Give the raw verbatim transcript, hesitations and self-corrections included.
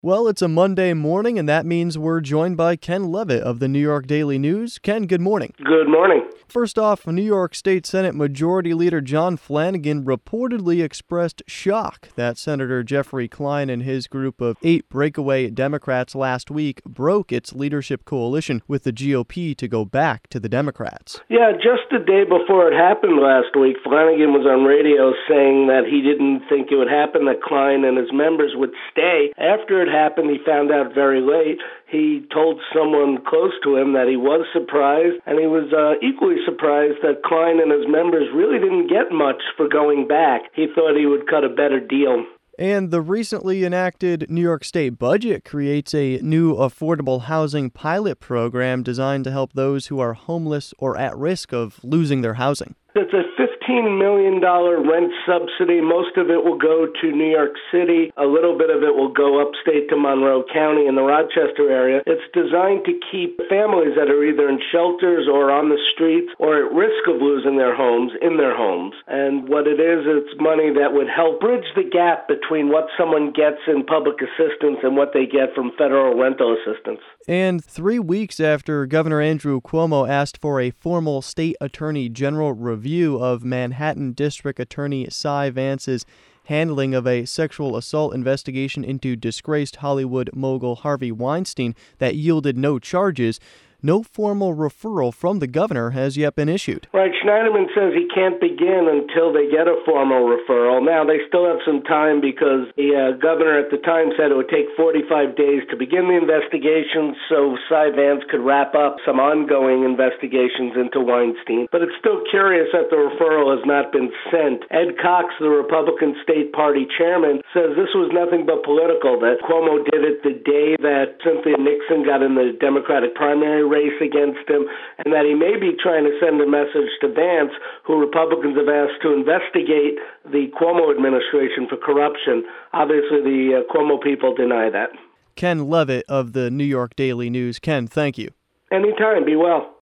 Well, it's a Monday morning, and that means we're joined by Ken Levitt of the New York Daily News. Ken, good morning. Good morning. First off, New York State Senate Majority Leader John Flanagan reportedly expressed shock that Senator Jeffrey Klein and his group of eight breakaway Democrats last week broke its leadership coalition with the G O P to go back to the Democrats. Yeah, just the day before it happened last week, Flanagan was on radio saying that he didn't think it would happen, that Klein and his members would stay. After it happened, he found out very late. He told someone close to him that he was surprised, and he was uh, equally surprised that Klein and his members really didn't get much for going back. He thought he would cut a better deal. And the recently enacted New York State budget creates a new affordable housing pilot program designed to help those who are homeless or at risk of losing their housing. It's a fifteen million dollars rent subsidy. Most of it will go to New York City. A little bit of it will go upstate to Monroe County in the Rochester area. It's designed to keep families that are either in shelters or on the streets or at risk of losing their homes in their homes. And what it is, it's money that would help bridge the gap between what someone gets in public assistance and what they get from federal rental assistance. And three weeks after Governor Andrew Cuomo asked for a formal state attorney general review of Manhattan District Attorney Cy Vance's handling of a sexual assault investigation into disgraced Hollywood mogul Harvey Weinstein that yielded no charges, no formal referral from the governor has yet been issued. Right. Schneiderman says he can't begin until they get a formal referral. Now, they still have some time because the uh, governor at the time said it would take forty-five days to begin the investigation so Cy Vance could wrap up some ongoing investigations into Weinstein. But it's still curious that the referral has not been sent. Ed Cox, the Republican State Party chairman, says this was nothing but political, that Cuomo did it the day that Cynthia Nixon got in the Democratic primary race against him, and that he may be trying to send a message to Vance, who Republicans have asked to investigate the Cuomo administration for corruption. Obviously, the uh, Cuomo people deny that. Ken Levitt of the New York Daily News. Ken, thank you. Anytime. Be well.